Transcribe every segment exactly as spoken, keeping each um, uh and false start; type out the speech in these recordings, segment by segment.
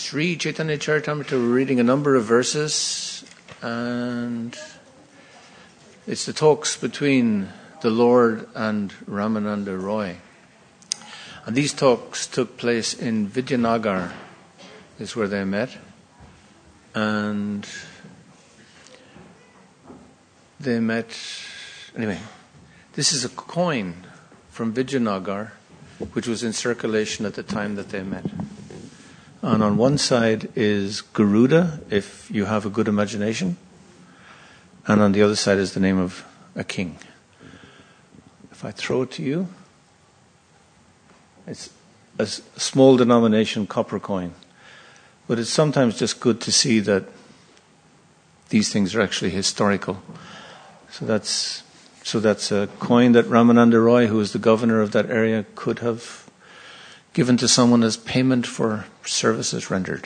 Sri Chaitanya Charitamrita, we're reading a number of verses, and it's the talks between the Lord and Ramananda Roy. And these talks took place in Vidyanagar, is where they met. And they met, anyway, this is a coin from Vidyanagar, which was in circulation at the time that they met. And on one side is Garuda, if you have a good imagination. And on the other side is the name of a king. If I throw it to you, it's a small denomination copper coin. But it's sometimes just good to see that these things are actually historical. So that's so that's a coin that Ramananda Roy, who was the governor of that area, could have given to someone as payment for services rendered.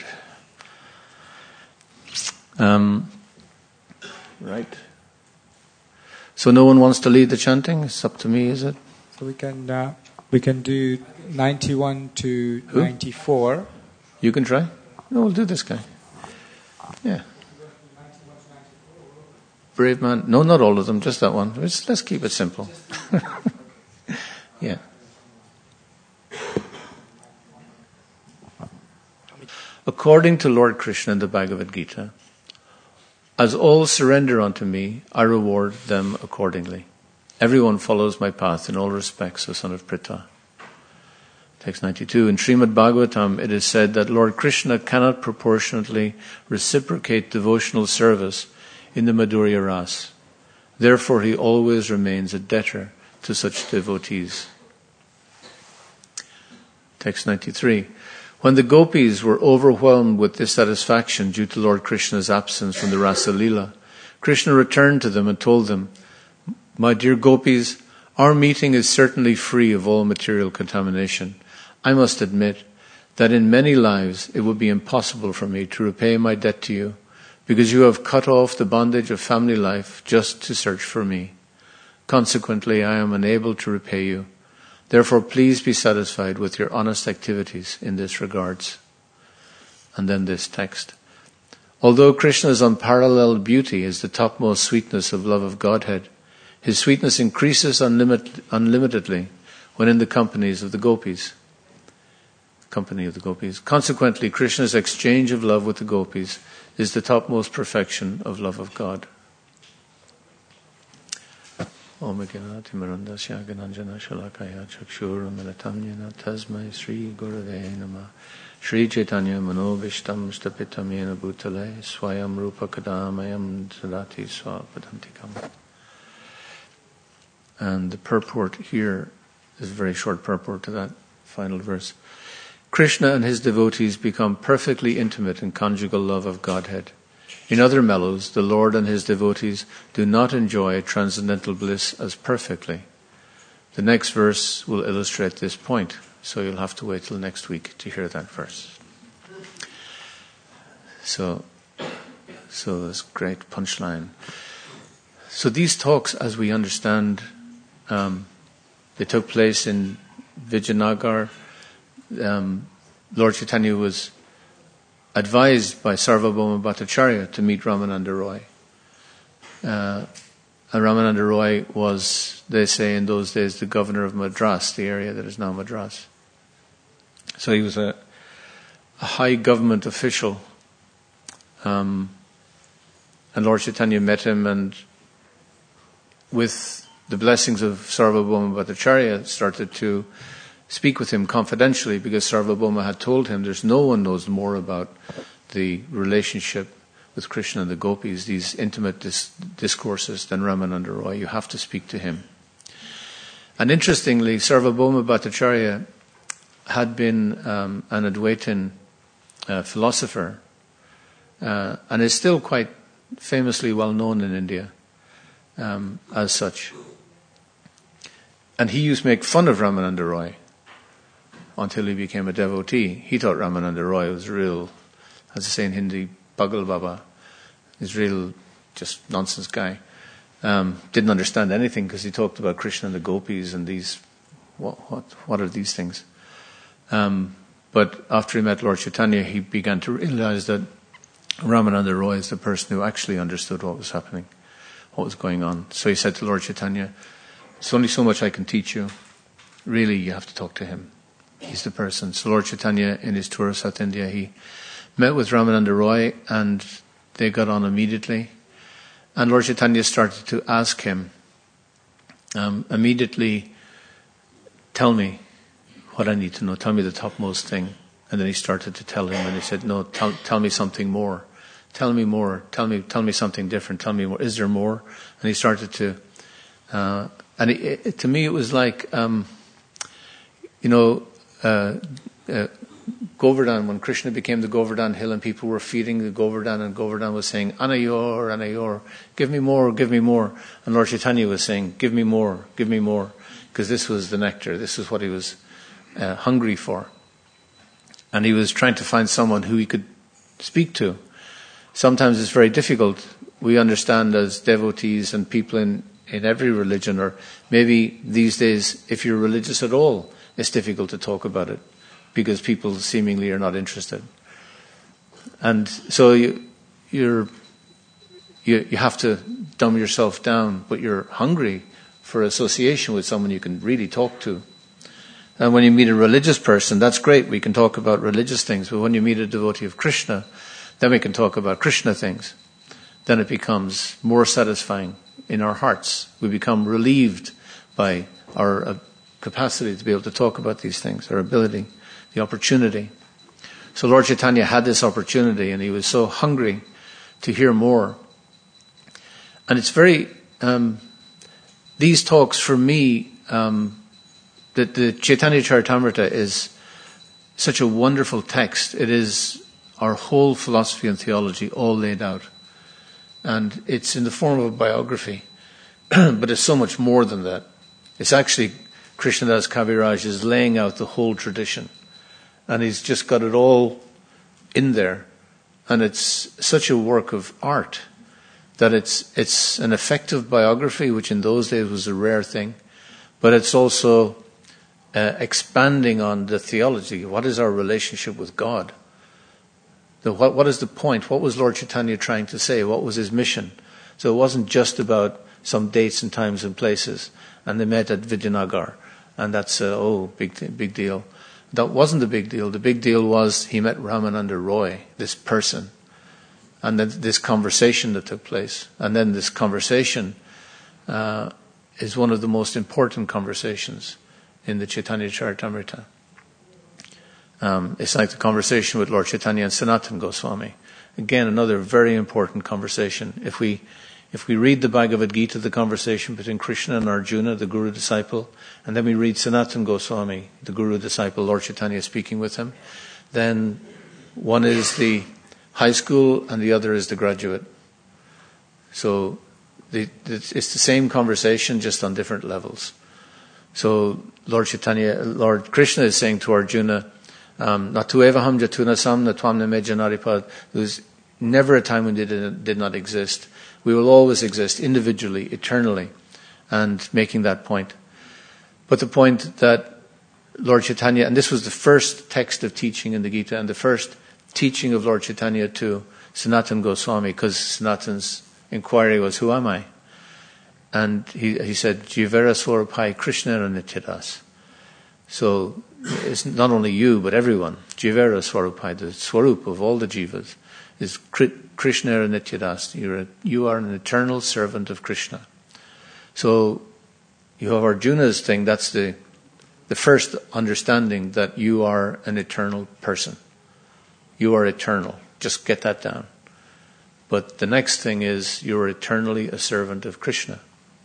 Um, right. So no one wants to lead the chanting? It's up to me, is it? So we can uh, we can do ninety-one to Who? ninety-four. You can try? No, we'll do this guy. Yeah. Brave man. No, not all of them, just that one. Let's, let's keep it simple. Yeah. According to Lord Krishna in the Bhagavad Gita, as all surrender unto me, I reward them accordingly. Everyone follows my path in all respects, O son of Pritha. Text ninety-two. In Srimad Bhagavatam, it is said that Lord Krishna cannot proportionately reciprocate devotional service in the Madhurya Ras. Therefore, he always remains a debtor to such devotees. Text ninety-three. When the gopis were overwhelmed with dissatisfaction due to Lord Krishna's absence from the Rasa Leela, Krishna returned to them and told them, "My dear gopis, our meeting is certainly free of all material contamination. I must admit that in many lives it would be impossible for me to repay my debt to you, because you have cut off the bondage of family life just to search for me. Consequently, I am unable to repay you. Therefore, please be satisfied with your honest activities in this regards." And then this text. Although Krishna's unparalleled beauty is the topmost sweetness of love of Godhead, his sweetness increases unlimit- unlimitedly when in the companies of the gopis. Company of the gopis. Consequently, Krishna's exchange of love with the gopis is the topmost perfection of love of God. Om Ganati Marandasya Gananjana Shalakaya Chakshur Militamyana Tasmai Sri Gurave Nama Sri Chaitanya Manovishtam Stapitam Yena Bhutale Swayam Rupa Kadamayam Sadati Swapadantikam. And the purport here is a very short purport to that final verse. Krishna and his devotees become perfectly intimate in conjugal love of Godhead. In other mellows, the Lord and his devotees do not enjoy transcendental bliss as perfectly. The next verse will illustrate this point, so you'll have to wait till next week to hear that verse. So, so this great punchline. So these talks, as we understand, um, they took place in Vidyanagar. Um, Lord Chaitanya was advised by Sarvabhauma Bhattacharya to meet Ramananda Roy. Uh, and Ramananda Roy was, they say in those days, the governor of Madras, the area that is now Madras. So he was a, a high government official. Um, and Lord Chaitanya met him, and with the blessings of Sarvabhauma Bhattacharya started to speak with him confidentially, because Sarvabhauma had told him there's no one knows more about the relationship with Krishna and the gopis, these intimate dis- discourses, than Ramananda Roy. You have to speak to him. And interestingly, Sarvabhauma Bhattacharya had been um, an Advaitin uh, philosopher uh, and is still quite famously well known in India um, as such. And he used to make fun of Ramananda Roy until he became a devotee. He thought Ramananda Roy was real, as they say in Hindi, Pagal Baba. He's real, just nonsense guy. Um, didn't understand anything because he talked about Krishna and the gopis and these, what what, what are these things? Um, But after he met Lord Chaitanya, he began to realize that Ramananda Roy is the person who actually understood what was happening, what was going on. So he said to Lord Chaitanya, "There's only so much I can teach you. Really, you have to talk to him. He's the person." So Lord Chaitanya, in his tour of South India, he met with Ramananda Roy, and they got on immediately. And Lord Chaitanya started to ask him, um, immediately, "Tell me what I need to know. Tell me the topmost thing." And then he started to tell him, and he said, "No, tell, tell me something more. Tell me more. Tell me, tell me something different. Tell me more. Is there more?" And he started to, uh, and it, it, to me it was like, um, you know, uh, uh, Govardhan, when Krishna became the Govardhan hill and people were feeding the Govardhan, and Govardhan was saying, "Anayor, Anayor, give me more, give me more." And Lord Chaitanya was saying, "Give me more, give me more," because this was the nectar, this is what he was uh, hungry for. And he was trying to find someone who he could speak to. Sometimes it's very difficult. We understand as devotees and people in, in every religion, or maybe these days, if you're religious at all, it's difficult to talk about it, because people seemingly are not interested. And so you, you're, you, you have to dumb yourself down, but you're hungry for association with someone you can really talk to. And when you meet a religious person, that's great, we can talk about religious things, but when you meet a devotee of Krishna, then we can talk about Krishna things. Then it becomes more satisfying in our hearts. We become relieved by our uh, capacity to be able to talk about these things, our ability, the opportunity. So Lord Chaitanya had this opportunity, and he was so hungry to hear more. And it's very, um, these talks for me, um, the, the Chaitanya Charitamrita is such a wonderful text. It is our whole philosophy and theology all laid out. And it's in the form of a biography, but it's so much more than that. It's actually, Krishnadas Kaviraj is laying out the whole tradition. And he's just got it all in there. And it's such a work of art that it's it's an effective biography, which in those days was a rare thing. But it's also uh, expanding on the theology. What is our relationship with God? The, what, what is the point? What was Lord Chaitanya trying to say? What was his mission? So it wasn't just about some dates and times and places. And they met at Vidyanagar. And that's, uh, oh, big big deal. That wasn't the big deal. The big deal was he met Ramananda Roy, this person. And then this conversation that took place. And then this conversation uh, is one of the most important conversations in the Chaitanya Charitamrita. Um, it's like the conversation with Lord Chaitanya and Sanatana Goswami. Again, another very important conversation. If we if we read the Bhagavad Gita, the conversation between Krishna and Arjuna, the Guru disciple, and then we read Sanatana Goswami, the Guru disciple, Lord Chaitanya speaking with him, then one is the high school and the other is the graduate. So the, it's the same conversation, just on different levels. So Lord Chaitanya, Lord Krishna is saying to Arjuna, Um, Natu evaham jatunasam natwamna me janaripad. There was never a time when they did, did not exist. We will always exist individually, eternally, and making that point. But the point that Lord Chaitanya, and this was the first text of teaching in the Gita, and the first teaching of Lord Chaitanya to Sanatana Goswami, because Sanatana's inquiry was, "Who am I?" And he, he said, "Jivera Swarupai Krishna Nityadas." So it's not only you, but everyone. Jivera Swarupai, the Swarup of all the Jivas, is Krishna Nityadas. You're a, you are an eternal servant of Krishna. So you have Arjuna's thing, that's the the first understanding that you are an eternal person. You are eternal. Just get that down. But the next thing is you're eternally a servant of Krishna.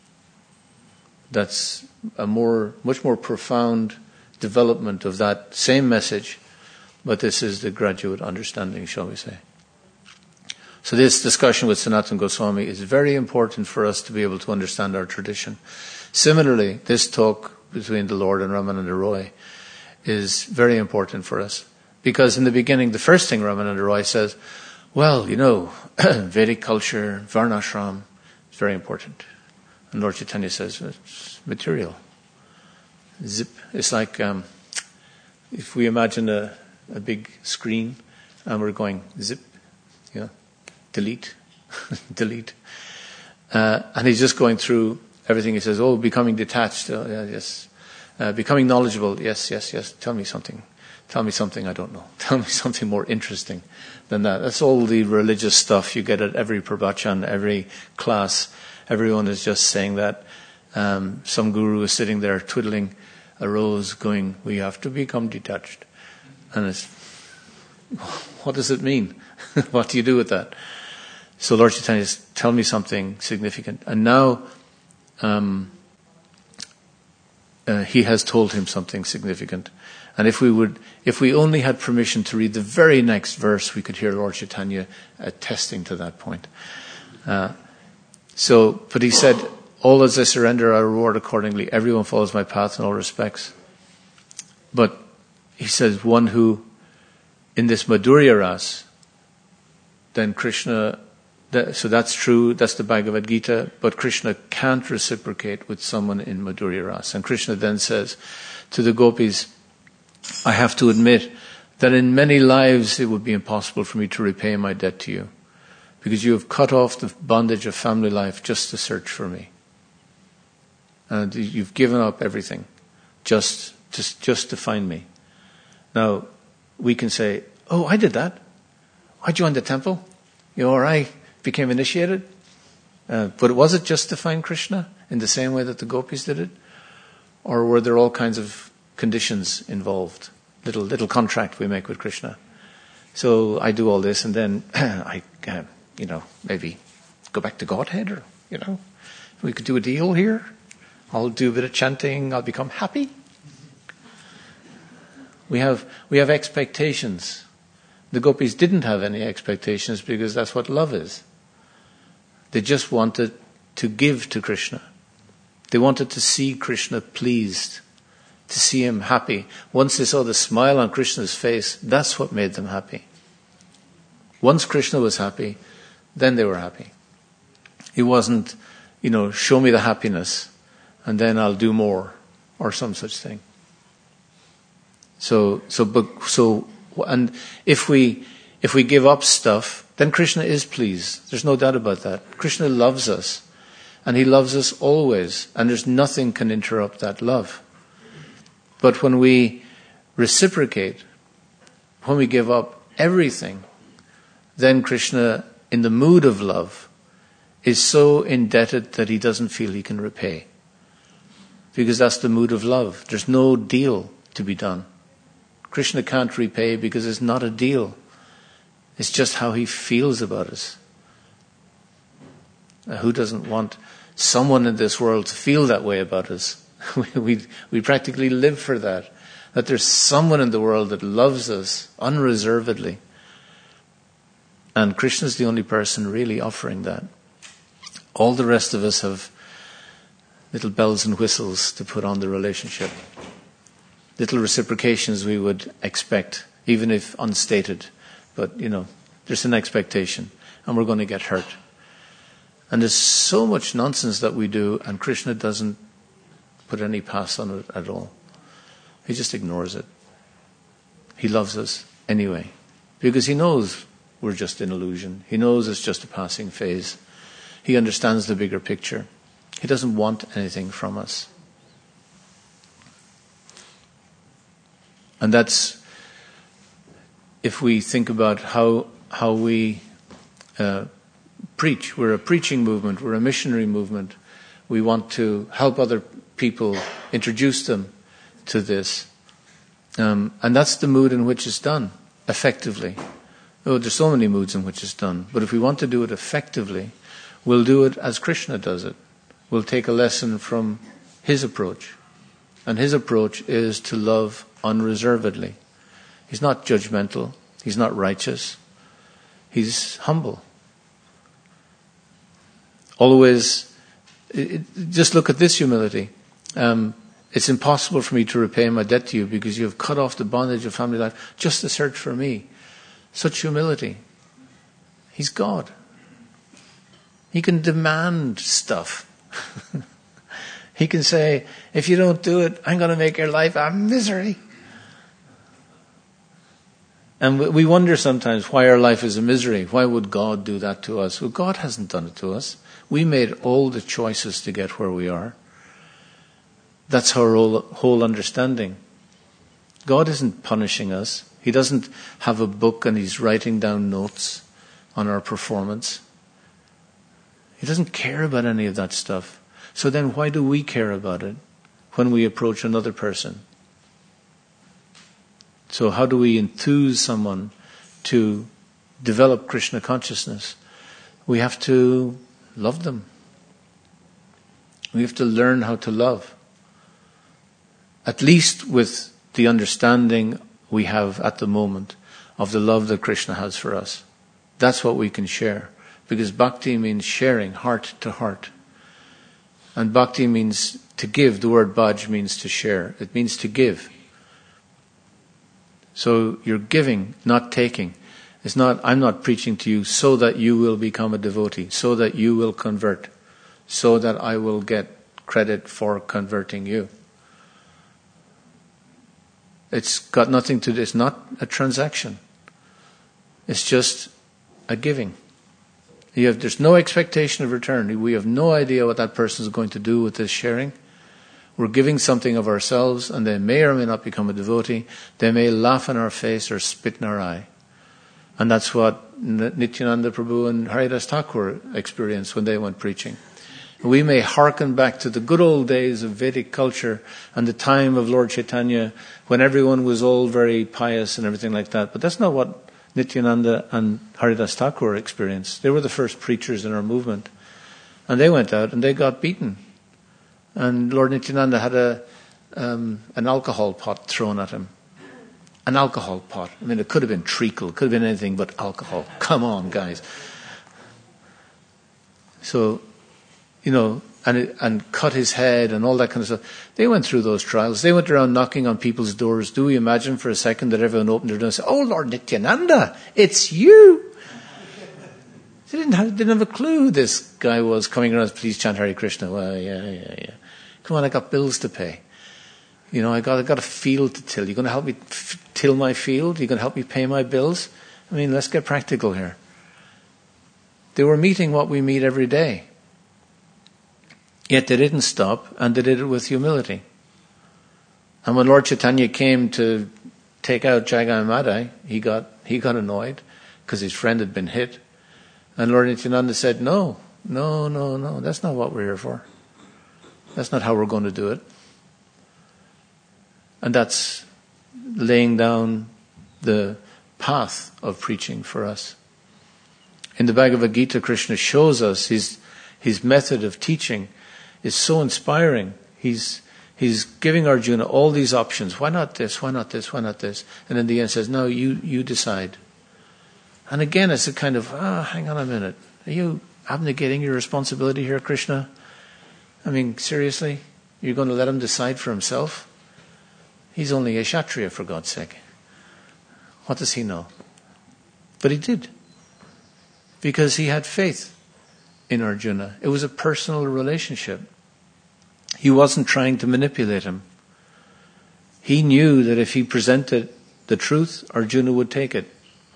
That's a more, much more profound development of that same message, but this is the graduate understanding, shall we say. So this discussion with Sanatana Goswami is very important for us to be able to understand our tradition. Similarly, this talk between the Lord and Ramananda Roy is very important for us, because in the beginning, the first thing Ramananda Roy says, well, you know, Vedic culture, Varnashram, is very important. And Lord Chaitanya says, it's material. Zip. It's like um, if we imagine a, a big screen, and we're going zip, you know, delete, delete. Uh, and he's just going through everything. He says, oh, becoming detached, oh, yeah, yes. Uh, becoming knowledgeable, yes, yes, yes. Tell me something. Tell me something I don't know. Tell me something more interesting than that. That's all the religious stuff you get at every pravachan, every class. Everyone is just saying that. Um, some guru is sitting there twiddling a rose going, we have to become detached. And it's, what does it mean? What do you do with that? So Lord Chaitanya says, tell me something significant. And now um, uh, he has told him something significant. And if we would, if we only had permission to read the very next verse, we could hear Lord Chaitanya attesting to that point. Uh, so, but he said, all as I surrender, I reward accordingly. Everyone follows my path in all respects. But he says, one who, in this Madhurya Ras, then Krishna, that, so that's true, that's the Bhagavad Gita, but Krishna can't reciprocate with someone in Madhurya Ras. And Krishna then says to the gopis, I have to admit that in many lives it would be impossible for me to repay my debt to you, because you have cut off the bondage of family life just to search for me. And you've given up everything just to, just to find me. Now, we can say, oh, I did that. I joined the temple. You know, or I became initiated. Uh, but was it just to find Krishna in the same way that the gopis did it? Or were there all kinds of conditions involved? Little little contract we make with Krishna. So I do all this and then I, uh, you know, maybe go back to Godhead, or, you know, we could do a deal here. I'll do a bit of chanting, I'll become happy. We have we have expectations. The gopis didn't have any expectations because that's what love is. They just wanted to give to Krishna. They wanted to see Krishna pleased, to see him happy. Once they saw the smile on Krishna's face, that's what made them happy. Once Krishna was happy, then they were happy. It wasn't, you know, show me the happiness and then I'll do more, or some such thing. So, so, but, so, and if we, if we give up stuff, then Krishna is pleased. There's no doubt about that. Krishna loves us, and he loves us always, and there's nothing can interrupt that love. But when we reciprocate, when we give up everything, then Krishna, in the mood of love, is so indebted that he doesn't feel he can repay. Because that's the mood of love. There's no deal to be done. Krishna can't repay because it's not a deal. It's just how he feels about us. Now, who doesn't want someone in this world to feel that way about us? we, we, we practically live for that. That there's someone in the world that loves us unreservedly. And Krishna's the only person really offering that. All the rest of us have little bells and whistles to put on the relationship. Little reciprocations we would expect, even if unstated. But, you know, there's an expectation, and we're going to get hurt. And there's so much nonsense that we do, and Krishna doesn't put any pass on it at all. He just ignores it. He loves us anyway, because he knows we're just an illusion. He knows it's just a passing phase. He understands the bigger picture. He doesn't want anything from us. And that's, if we think about how how we uh, preach. We're a preaching movement. We're a missionary movement. We want to help other people, introduce them to this. Um, and that's the mood in which it's done, effectively. Oh, there's so many moods in which it's done. But if we want to do it effectively, we'll do it as Krishna does it. We'll take a lesson from his approach. And his approach is to love unreservedly. He's not judgmental. He's not righteous. He's humble. Always, it, just look at this humility. Um, it's impossible for me to repay my debt to you because you have cut off the bondage of family life just to search for me. Such humility. He's God. He can demand stuff. He can say, if you don't do it, I'm going to make your life a misery. And we wonder sometimes why our life is a misery. Why would God do that to us? Well, God hasn't done it to us. We made all the choices to get where we are. That's our whole, whole understanding. God isn't punishing us. He doesn't have a book and he's writing down notes on our performance. He doesn't care about any of that stuff. So then why do we care about it when we approach another person? So how do we enthuse someone to develop Krishna consciousness? We have to love them. We have to learn how to love. At least with the understanding we have at the moment of the love that Krishna has for us. That's what we can share. Because bhakti means sharing, heart to heart. And bhakti means to give. The word bhaj means to share. It means to give. So you're giving, not taking. It's not, I'm not preaching to you so that you will become a devotee, so that you will convert, so that I will get credit for converting you. It's got nothing to do, it's not a transaction. It's just a giving. You have, there's no expectation of return. We have no idea what that person is going to do with this sharing. We're giving something of ourselves, and they may or may not become a devotee. They may laugh in our face or spit in our eye. And that's what Nityananda Prabhu and Haridas Thakur experienced when they went preaching. We may hearken back to the good old days of Vedic culture and the time of Lord Chaitanya when everyone was all very pious and everything like that. But that's not what Nityananda and Haridas Thakur experienced. They were the first preachers in our movement. And they went out and they got beaten. And Lord Nityananda had a um, an alcohol pot thrown at him. An alcohol pot. I mean, it could have been treacle. It could have been anything but alcohol. Come on, guys. So, you know, and it, and cut his head and all that kind of stuff. They went through those trials. They went around knocking on people's doors. Do we imagine for a second that everyone opened their door and said, "Oh, Lord Nityananda, it's you"? They didn't have, didn't have a clue who this guy was coming around. Please chant Hare Krishna. Well, yeah, yeah, yeah. Come on, I got bills to pay. You know, I got I got a field to till. You're going to help me f- till my field? You're going to help me pay my bills? I mean, let's get practical here. They were meeting what we meet every day. Yet they didn't stop, and they did it with humility. And when Lord Chaitanya came to take out Jagai Madai, he got he got annoyed because his friend had been hit. And Lord Nityananda said, no, no, no, no, that's not what we're here for. That's not how we're going to do it. And that's laying down the path of preaching for us. In the Bhagavad Gita, Krishna shows us his his method of teaching is so inspiring. He's he's giving Arjuna all these options. Why not this? Why not this? Why not this? And in the end says, no, you, you decide. And again, it's a kind of, ah, oh, hang on a minute. Are you abnegating your responsibility here, Krishna? I mean, seriously? You're going to let him decide for himself? He's only a Kshatriya, for God's sake. What does he know? But he did. Because he had faith in Arjuna. It was a personal relationship. He wasn't trying to manipulate him. He knew that if he presented the truth, Arjuna would take it.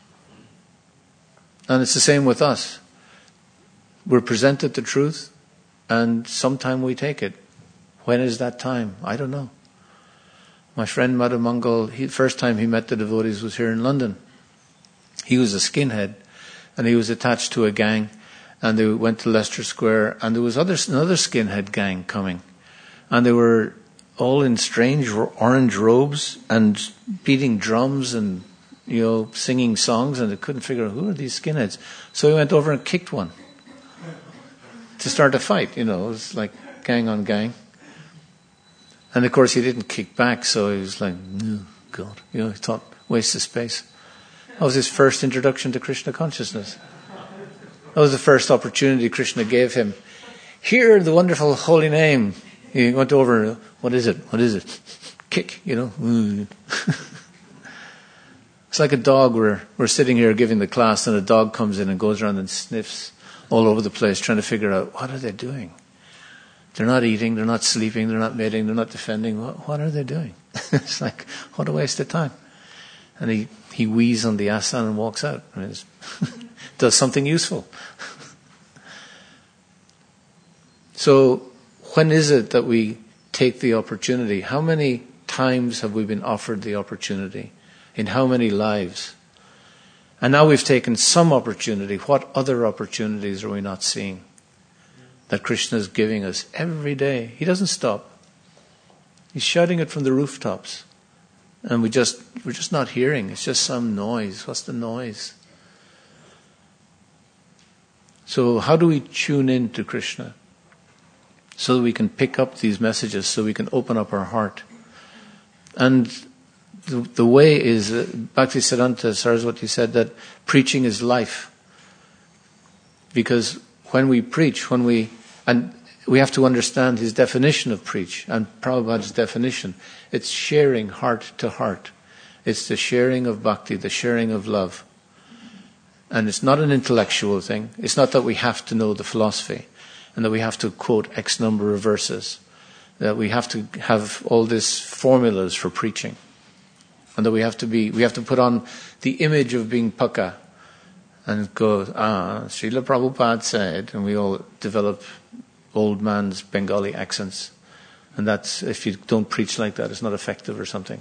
And it's the same with us. We're presented the truth, and sometime we take it. When is that time? I don't know. My friend Madhu Mangal, he, first time he met the devotees was here in London. He was a skinhead, and he was attached to a gang, and they went to Leicester Square, and there was other, another skinhead gang coming. And they were all in strange orange robes and beating drums and, you know, singing songs, and they couldn't figure out who are these skinheads. So he went over and kicked one to start a fight. You know, it was like gang on gang. And of course he didn't kick back, so he was like, oh, God, you know, he thought, waste of space. That was his first introduction to Krishna consciousness. That was the first opportunity Krishna gave him. Hear the wonderful holy name. He went over, what is it? What is it? Kick, you know. It's like a dog. We're, we're sitting here giving the class, and a dog comes in and goes around and sniffs all over the place trying to figure out, what are they doing? They're not eating, they're not sleeping, they're not mating, they're not defending. What, what are they doing? It's like, what a waste of time. And he, he wheezes on the asan and walks out. I mean, it's does something useful. So when is it that we take the opportunity? How many times have we been offered the opportunity? In how many lives? And now we've taken some opportunity. What other opportunities are we not seeing that Krishna is giving us every day? He doesn't stop. He's shouting it from the rooftops. And we just, we're just not hearing. It's just some noise. What's the noise? So how do we tune in to Krishna? So that we can pick up these messages, so we can open up our heart. And the, the way is, uh, Bhaktisiddhanta Saraswati said that preaching is life. Because when we preach, when we, and we have to understand his definition of preach, and Prabhupada's definition. It's sharing heart to heart. It's the sharing of bhakti, the sharing of love. And it's not an intellectual thing. It's not that we have to know the philosophy and that we have to quote X number of verses, that we have to have all these formulas for preaching, and that we have to be, we have to put on the image of being pukka and go, ah, Srila Prabhupada said, and we all develop old man's Bengali accents. And that's, if you don't preach like that, it's not effective or something.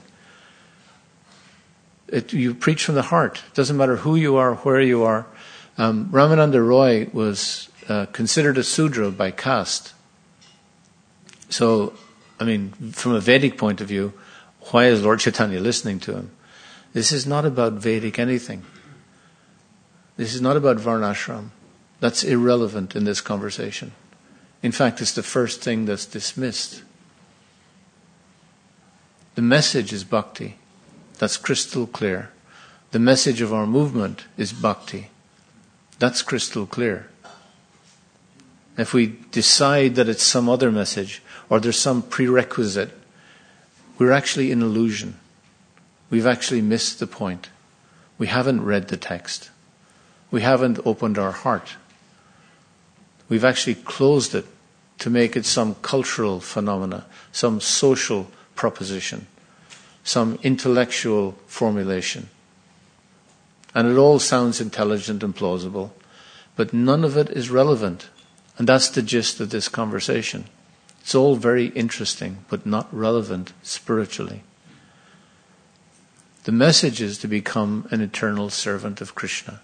It, you preach from the heart. It doesn't matter who you are, where you are. Um, Ramananda Roy was uh, considered a Sudra by caste. So, I mean, from a Vedic point of view, why is Lord Chaitanya listening to him? This is not about Vedic anything. This is not about Varnashram. That's irrelevant in this conversation. In fact, it's the first thing that's dismissed. The message is bhakti. That's crystal clear. The message of our movement is bhakti. That's crystal clear. If we decide that it's some other message or there's some prerequisite, we're actually in illusion. We've actually missed the point. We haven't read the text. We haven't opened our heart. We've actually closed it to make it some cultural phenomena, some social proposition, some intellectual formulation. And it all sounds intelligent and plausible, but none of it is relevant. And that's the gist of this conversation. It's all very interesting, but not relevant spiritually. The message is to become an eternal servant of Krishna.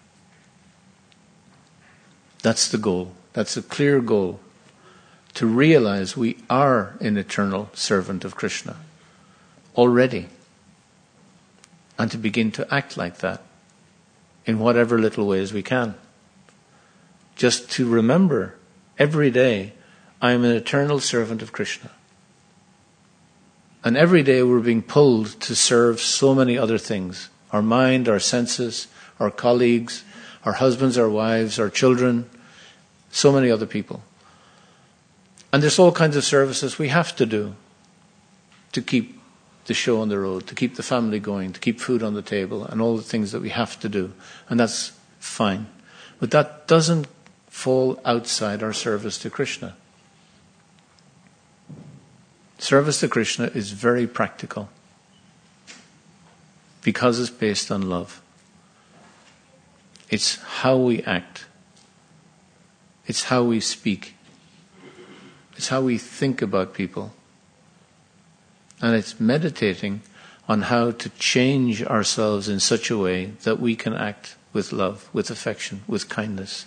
That's the goal. That's a clear goal. To realize we are an eternal servant of Krishna already. And to begin to act like that in whatever little ways we can. Just to remember every day, I am an eternal servant of Krishna. And every day we're being pulled to serve so many other things. Our mind, our senses, our colleagues, our husbands, our wives, our children, so many other people. And there's all kinds of services we have to do to keep the show on the road, to keep the family going, to keep food on the table, and all the things that we have to do. And that's fine. But that doesn't fall outside our service to Krishna. Service to Krishna is very practical because it's based on love. It's how we act. It's how we speak. It's how we think about people. And it's meditating on how to change ourselves in such a way that we can act with love, with affection, with kindness.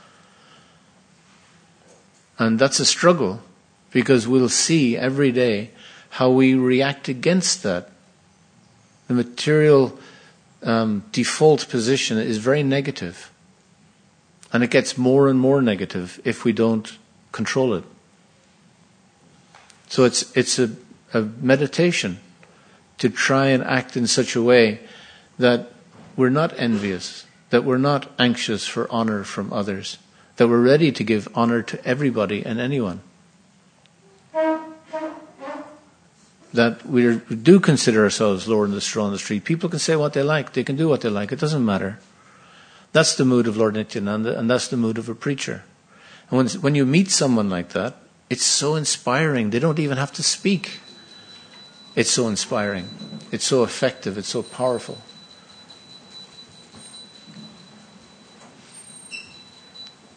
And that's a struggle, because we'll see every day how we react against that. The material um, default position is very negative. And it gets more and more negative if we don't control it. So it's it's a, a meditation to try and act in such a way that we're not envious, that we're not anxious for honor from others, that we're ready to give honor to everybody and anyone. That we do consider ourselves Lord in the straw on the street. People can say what they like. They can do what they like. It doesn't matter. That's the mood of Lord Nityananda, and that's the mood of a preacher. And when, when you meet someone like that, it's so inspiring. They don't even have to speak. It's so inspiring. It's so effective. It's so powerful.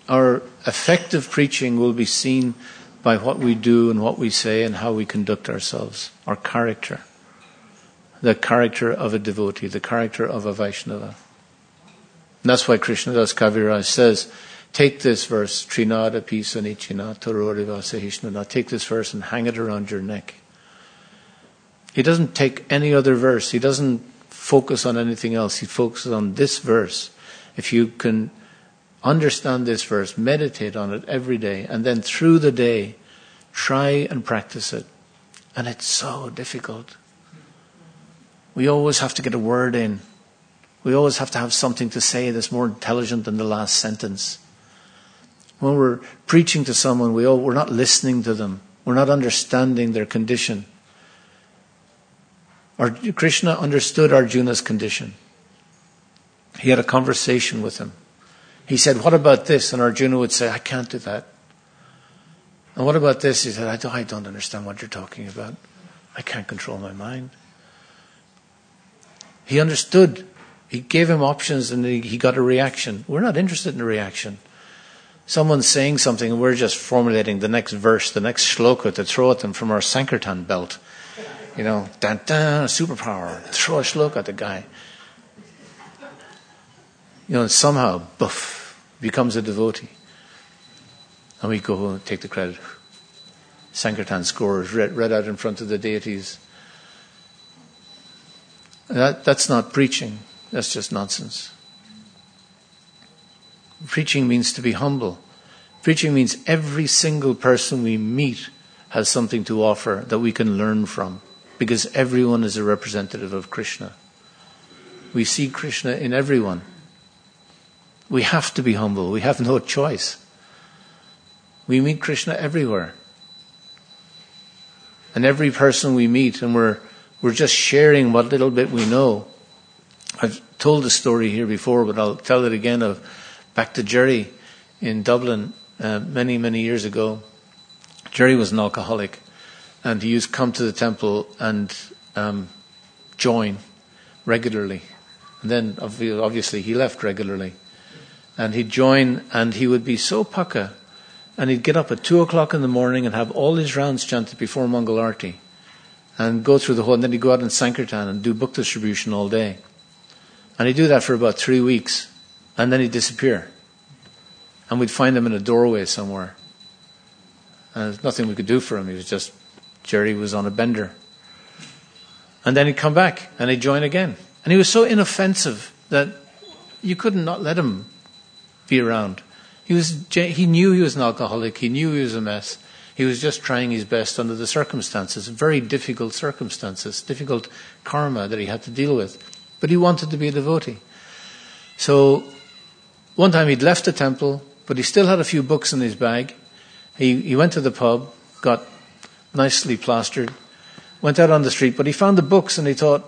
our effective preaching will be seen by what we do and what we say and how we conduct ourselves, our character. The character of a devotee, the character of a Vaishnava. And that's why Krishnadas Kaviraj says, take this verse, Trinada Pisa Nichina Tororiva Sahishnana, take this verse and hang it around your neck. He doesn't take any other verse. He doesn't focus on anything else. He focuses on this verse. If you can understand this verse, meditate on it every day, and then through the day, try and practice it. And it's so difficult. We always have to get a word in. We always have to have something to say that's more intelligent than the last sentence. When we're preaching to someone, we all, we're not listening to them. We're not understanding their condition. Our, Krishna understood Arjuna's condition. He had a conversation with him. He said, what about this? And Arjuna would say, I can't do that. And what about this? He said, I don't, I don't understand what you're talking about. I can't control my mind. He understood. He gave him options and he, he got a reaction. We're not interested in a reaction. Someone's saying something and we're just formulating the next verse, the next shloka to throw at them from our Sankirtan belt. You know, dun, dun, superpower. Throw a shloka at the guy. You know, and somehow, buff, becomes a devotee. And we go and take the credit. Sankirtan scores read, read out in front of the deities. That, that's not preaching. That's just nonsense. Preaching means to be humble. Preaching means every single person we meet has something to offer that we can learn from. Because everyone is a representative of Krishna. We see Krishna in everyone. We have to be humble. We have no choice. We meet Krishna everywhere. And every person we meet, and we're we're just sharing what little bit we know. I've told the story here before, but I'll tell it again of back to Jerry in Dublin uh, many, many years ago. Jerry was an alcoholic, and he used to come to the temple and um, join regularly. And then obviously he left regularly. And he'd join and he would be so pukka. And he'd get up at two o'clock in the morning and have all his rounds chanted before Mangal Arti. And go through the whole, and then he'd go out in Sankirtan and do book distribution all day. And he'd do that for about three weeks. And then he'd disappear. And we'd find him in a doorway somewhere. And there's nothing we could do for him. He was just, Jerry was on a bender. And then he'd come back and he'd join again. And he was so inoffensive that you couldn't not let him be around. He was, he knew he was an alcoholic. He knew he was a mess. He was just trying his best under the circumstances, very difficult circumstances, difficult karma that he had to deal with. But he wanted to be a devotee. So one time he'd left the temple, but he still had a few books in his bag. He, he went to the pub, got nicely plastered, went out on the street, but he found the books and he thought,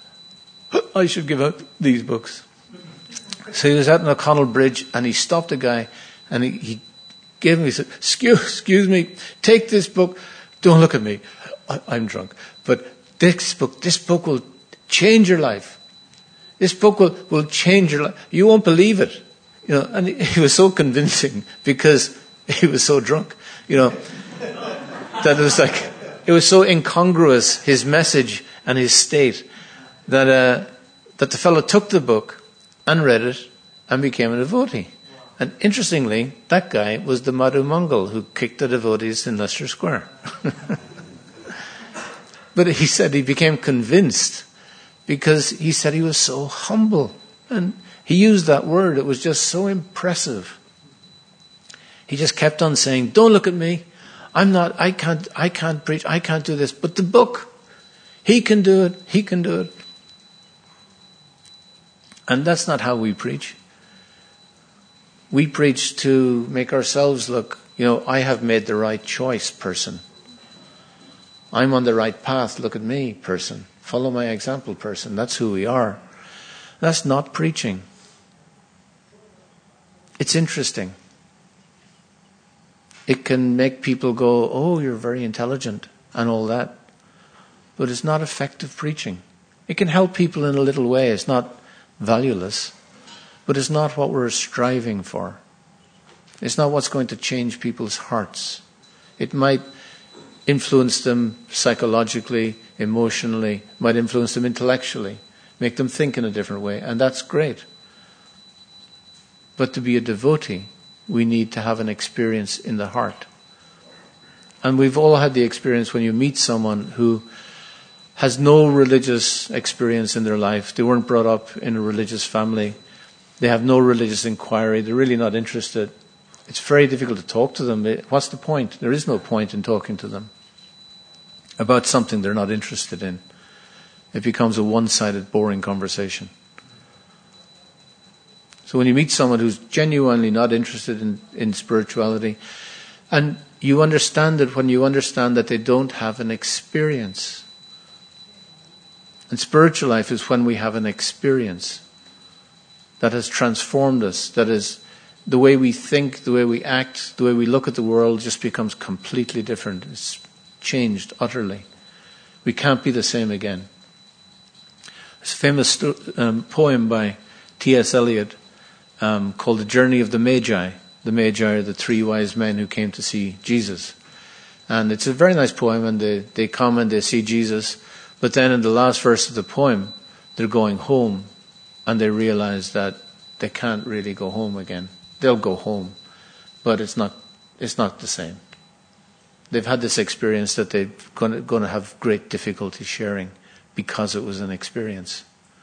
I should give out these books. So he was out on O'Connell Bridge and he stopped a guy and he, he gave him, he said, excuse, excuse me, take this book. Don't look at me. I, I'm drunk. But this book, this book will change your life. This book will, will change your life. You won't believe it. You know, and he, he was so convincing because he was so drunk, you know, that it was like, it was so incongruous, his message and his state, that, uh, that the fellow took the book and read it and became a devotee. And interestingly, that guy was the Madhu Mangal who kicked the devotees in Leicester Square. But he said he became convinced because he said he was so humble. And he used that word. It was just so impressive. He just kept on saying, don't look at me. I'm not, I can't, I can't preach. I can't do this. But the book, he can do it. He can do it. And that's not how we preach. We preach to make ourselves look, you know, I have made the right choice, person. I'm on the right path, look at me, person. Follow my example, person. That's who we are. That's not preaching. It's interesting. It can make people go, oh, you're very intelligent and all that. But it's not effective preaching. It can help people in a little way. It's not valueless, but it's not what we're striving for. It's not what's going to change people's hearts. It might influence them psychologically, emotionally, might influence them intellectually, make them think in a different way, and that's great. But to be a devotee, we need to have an experience in the heart. And we've all had the experience when you meet someone who has no religious experience in their life. They weren't brought up in a religious family. They have no religious inquiry. They're really not interested. It's very difficult to talk to them. What's the point? There is no point in talking to them about something they're not interested in. It becomes a one-sided, boring conversation. So when you meet someone who's genuinely not interested in, in spirituality, and you understand it when you understand that they don't have an experience. And spiritual life is when we have an experience that has transformed us, that is, the way we think, the way we act, the way we look at the world just becomes completely different. It's changed utterly. We can't be the same again. There's a famous sto- um, poem by T S Eliot um, called The Journey of the Magi. The Magi are the three wise men who came to see Jesus. And it's a very nice poem, and they, they come and they see Jesus. But then in the last verse of the poem, they're going home, and they realize that they can't really go home again. They'll go home, but it's not it's not the same. They've had this experience that they're going to have great difficulty sharing because it was an experience.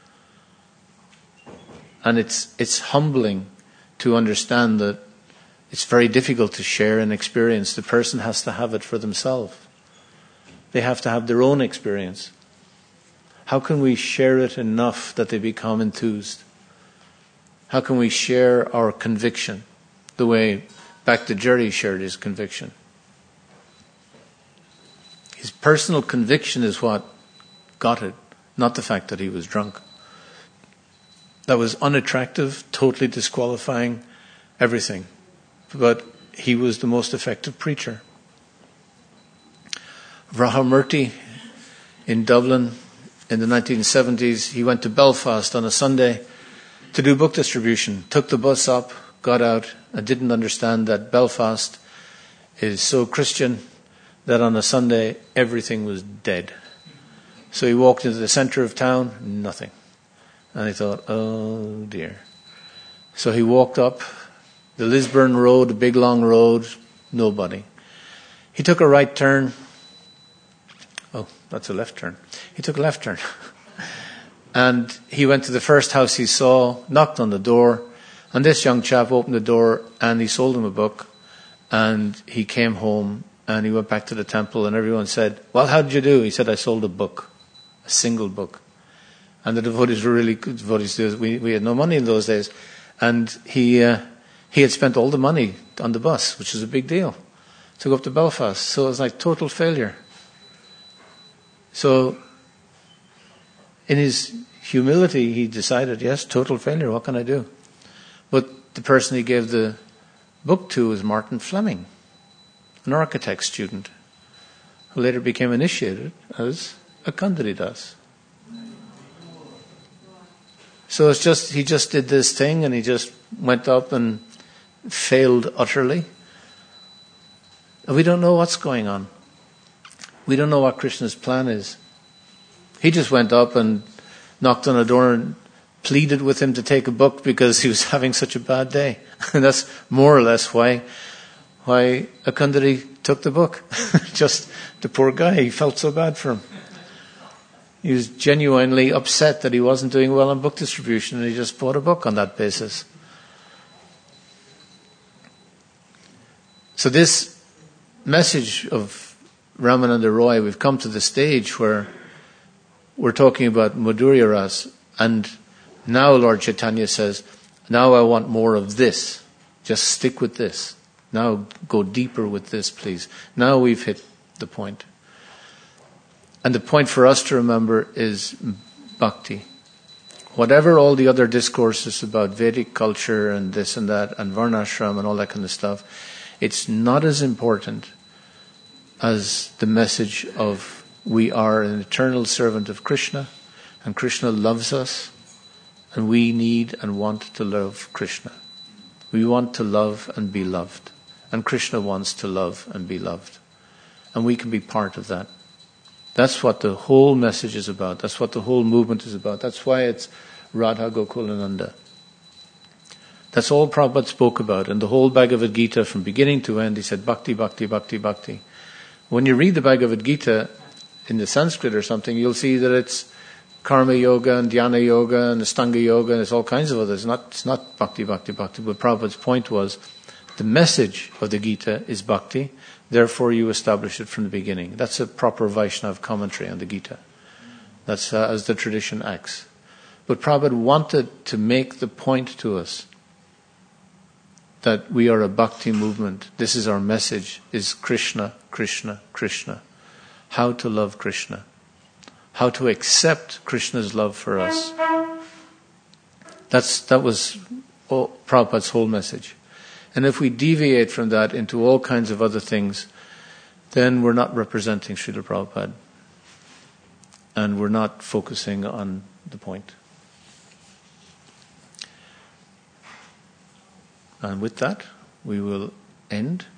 And it's it's humbling to understand that it's very difficult to share an experience. The person has to have it for themselves. They have to have their own experience. How can we share it enough that they become enthused? How can we share our conviction the way back to Jerry shared his conviction? His personal conviction is what got it, not the fact that he was drunk. That was unattractive, totally disqualifying, everything. But he was the most effective preacher. Rahamurti in Dublin in the nineteen seventies, he went to Belfast on a Sunday to do book distribution, took the bus up, got out, and didn't understand that Belfast is so Christian that on a Sunday everything was dead. So he walked into the centre of town, nothing. And he thought, oh dear. So he walked up the Lisburn Road, a big long road, nobody. He took a right turn. Oh, that's a left turn. He took a left turn. And he went to the first house he saw, knocked on the door, and this young chap opened the door and he sold him a book. And he came home and he went back to the temple, and everyone said, well, how did you do? He said, I sold a book, a single book. And the devotees were really good devotees. We, we had no money in those days. And he uh, he had spent all the money on the bus, which was a big deal, to go up to Belfast. So it was like total failure. So in his humility, he decided, yes, total failure, what can I do? But the person he gave the book to was Martin Fleming, an architect student, who later became initiated as a Kundari Das. So it's just, he just did this thing and he just went up and failed utterly. And we don't know what's going on. We don't know what Krishna's plan is. He just went up and knocked on a door and pleaded with him to take a book because he was having such a bad day. And that's more or less why why Akundari took the book. Just the poor guy, he felt so bad for him. He was genuinely upset that he wasn't doing well on book distribution, and he just bought a book on that basis. So this message of Ramananda Roy, we've come to the stage where we're talking about Madhurya Ras, and now Lord Chaitanya says, now I want more of this. Just stick with this. Now go deeper with this, please. Now we've hit the point. And the point for us to remember is bhakti. Whatever all the other discourses about Vedic culture and this and that and Varnashram and all that kind of stuff, it's not as important as the message of we are an eternal servant of Krishna, and Krishna loves us, and we need and want to love Krishna. We want to love and be loved. And Krishna wants to love and be loved. And we can be part of that. That's what the whole message is about. That's what the whole movement is about. That's why it's Radha Gokulananda. That's all Prabhupada spoke about. And the whole Bhagavad Gita from beginning to end, he said Bhakti, Bhakti, Bhakti, Bhakti. When you read the Bhagavad Gita in the Sanskrit or something, you'll see that it's Karma Yoga and Dhyana Yoga and Astanga Yoga and there's all kinds of others. It's not, it's not Bhakti, Bhakti, Bhakti. But Prabhupada's point was, the message of the Gita is Bhakti, therefore you establish it from the beginning. That's a proper Vaishnava commentary on the Gita. That's uh, as the tradition acts. But Prabhupada wanted to make the point to us that we are a Bhakti movement. This is our message, is Krishna, Krishna, Krishna. How to love Krishna. How to accept Krishna's love for us. That's That was all, Prabhupada's whole message. And if we deviate from that into all kinds of other things, then we're not representing Srila Prabhupada. And we're not focusing on the point. And with that, we will end.